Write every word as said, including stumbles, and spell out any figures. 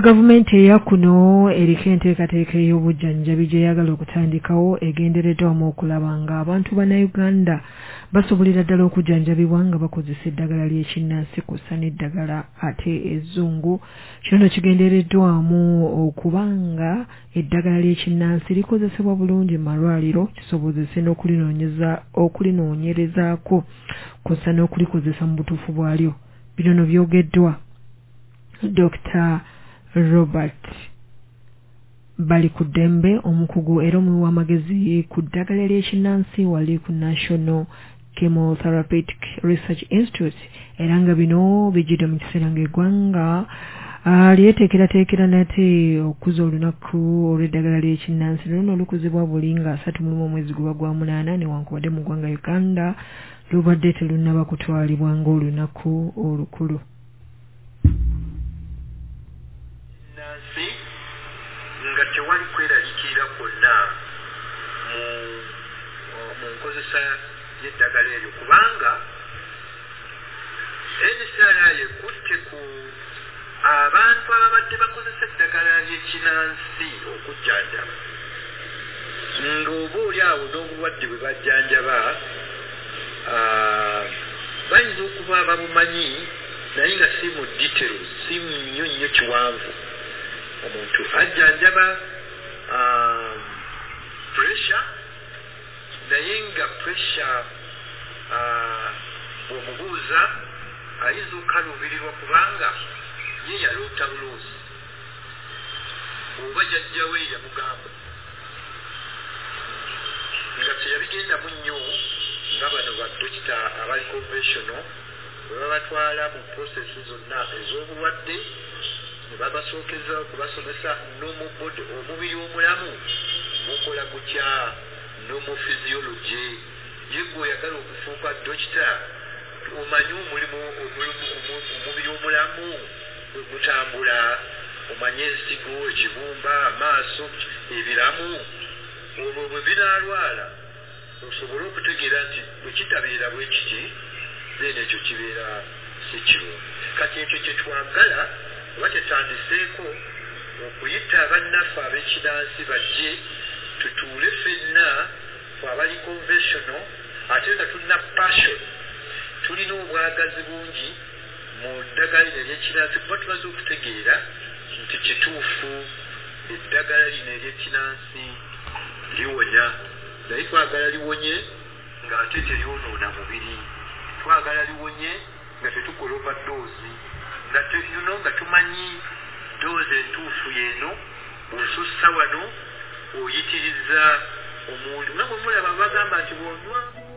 gavumenti eya kuno eriko enteekateeka ey'obujjanjabi gye yagala okutandikawo egendereddwamu okulaba nga abantu bannayuganda basobolera ddala okujjanjabibwa nga bakozesa eddagala ly'ekinnansi kw'ossa n'eddagala ate ezzungu. Kino kigendereddwamu okuba nga eddagala ly'ekinnansi likozesebwa bulungi mu malwaliro, kisobozese n'okulinoonyeza okulinoonyerezaako kw'ossa n'okulikozesa mu butuufu bwalyo. Bino byogeddwa Doctor Robert Balikudembe, omukugu era omuwi w'amagezi ku ddagala ly'ekinnansi wali ku National Chemotherapeutic Research Institute, era nga bino bijjidde mu kiseera ng'eggwanga lyeteekerateekera nate okuza olunaku olw'eddagala ly'ekinnansi. Luno lukuzibwa buli nga asatu mu omwezi guba gwa munaana newankubadde mu ggwanga Uganda lubadde terunnaba kutwalibwa ng'olunaku olukulu. Nga tewali kweraliikirira kwonna mu nkozesa y'eddagala eryo kubanga N C R I ekutte ku abantu ababadde bakozesa eddagala ly'ekinnansi okujjanjaba ng'oba oli awo n'obulwadde bwe bajjanjaba bayinza okuba babumanyi naye nga si mu details, si nnyo nnyo kiwanvu. Omuntu ajjanjaba pressure naye nga pressure bw'omubuuza ayinza okukaluubirirwa kubanga ye yaloota buloozi oba jjajjawe yamugamba nga teyabigendamu nnyo nga bano badokita abali conventional bwe babatwala mu prosesi zonna ez'obulwadde ne babasookeza okubasomesa nomubody omubiri omulamu mukola gutya nomophysiology ye gwe oyagala okufuuka dokita omanyi omulimu omubiri omulamu bwe gutambula, omanye ensigo, ekibumba, amaaso, ebiramu. Olwo bwe binaalwala osobole okutegeera nti bwe kitabeera bwe kiti then ekyo kibeera si kirungi. Kati ekyo kye twagala oba kyetandiseeko okuyita bannaffe ab'ekinnansi bajje tutuule ffenna fe abali conventional ate nga tulina passion, tulina obwagazi bungi mu ddagala lino ery'ekinnansi kuba tumaze okutegeera nti kituufu eddagala lino ery'ekinnansi liwonya, naye twagala liwonye ng'ate teryonoona mubiri, twagala liwonye nga tetukola overdose, nga yuno nga tumanyi doozi entuufu yeeno bw'osussa wano oyitiriza omuntu. Nga bwe mulaba bagamba nti bw'onywa